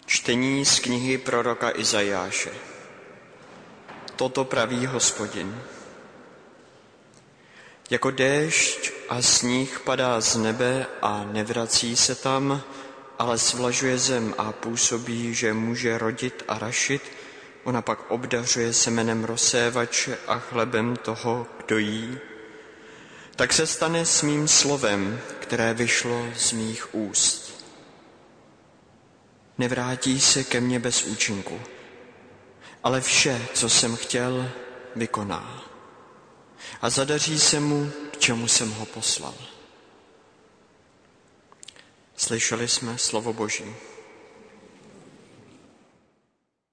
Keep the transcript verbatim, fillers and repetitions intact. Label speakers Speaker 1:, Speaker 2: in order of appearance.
Speaker 1: Čtení z knihy proroka Izajáše. Toto praví Hospodin. Jako déšť a sníh padá z nebe a nevrací se tam, ale svlažuje zem a působí, že může rodit a rašit, ona pak obdařuje semenem rozsévače a chlebem toho, kdo jí, tak se stane s mým slovem, které vyšlo z mých úst. Nevrátí se ke mně bez účinku, ale vše, co jsem chtěl, vykoná. A zadaří se mu, k čemu jsem ho poslal. Slyšeli jsme slovo Boží.